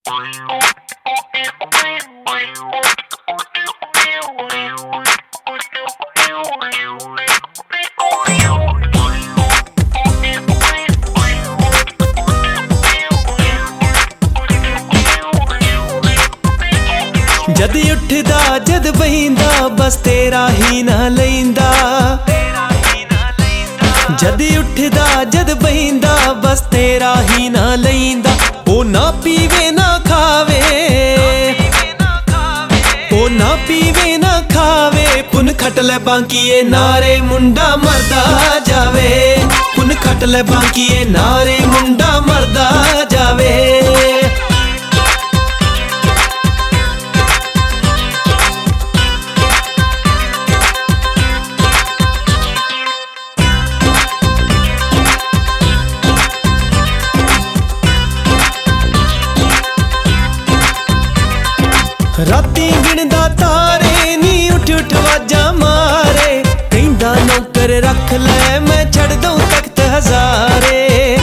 जद उठदा जद बहिंदा बस तेरा ही ना लैंदा। जद उठदा जद बहिंदा बस तेरा ही ना लैंदा। ओ ना पीवे ना खावे, ओ ना पीवे ना खावे। पुन खट ले बांकिए नारे मुंडा मरदा जावे। पुन खट ले बांकिए नारे मुंडा मरदा जावे। राती गिणदा तारे नी उठ उठ वाजा मारे। कहंदा नौकर रख ले मैं छड़ दूं तख्त हजारे।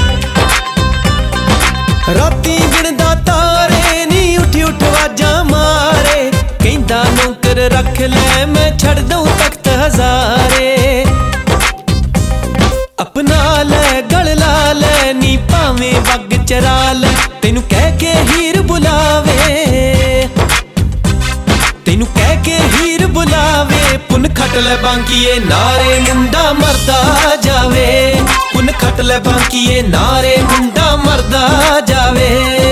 राती गिणदा तारे नी उठ उठ वाजा मारे। कहंदा नौकर रख ले मैं छड़ दूं तख्त हजारे। अपना ले गल ला ले नी भावें वग चरा ले। तेनू कह के हीर बुलावे, तेनू कह के हीर बुलावे। पुन खट ले बांकिए नारे मुंडा मरदा जावे। पुन खट ले बांकिए नारे मुंडा मरदा जावे।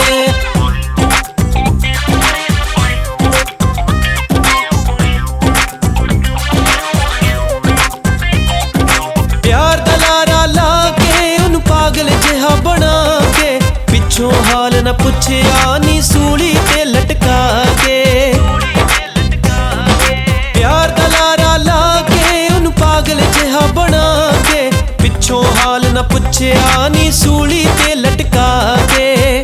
प्यार दा लारा ला के उन पागल जिहा बना के। पिछों हाल न पुछया नी सूली ते लटका के। प्यार दा लारा ला के उन पागल जिहा बना के। पिछों हाल न पुछया नी सूली ते लटका के।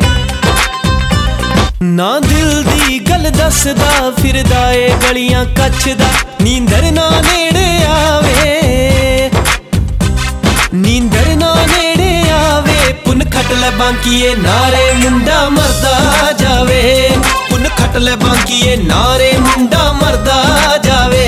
ना दिल दी गल दसदा फिरदा ए गलियां कछदा। नींदर ना नेड़े आवे, नींदर ना नेड़े आवे। पुन खट ले बांकिए नारे मुंडा मरदा जावे। पुन खट ले बांकिए नारे मुंडा मरदा जावे।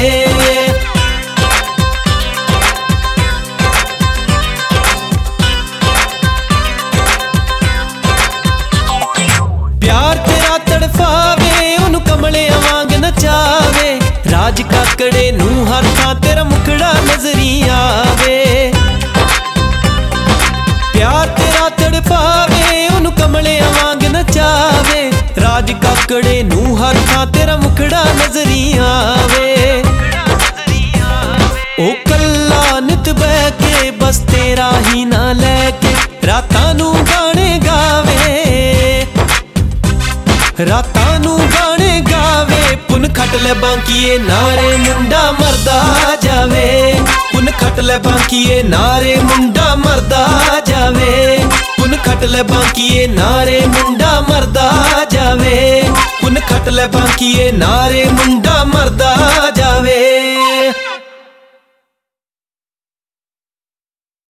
प्यार तेरा तड़फावे उन कमले वांग नचावे। राज काकड़े नू हर थां तेरा मुखड़ा नजरी आवे। प्यार तेरा तड़पावे उन कमले वांग नचावे। राज काकड़े नू हर थां तेरा मुखड़ा नजरी आवे। ओ कल्ला नित बह के बस तेरा ही ना लैके। रातां नू गाने गावे, रातां नू गाने गावे। पुन खट ले बांकिए नारे मुंडा मरदा जावे। पुन खट ले बांकिए नारे मुंडा मरदा जावे। पुन खट ले बांकिए नारे मुंडा मरदा जावे। पुन खट ले बांकिए नारे मुंडा मरदा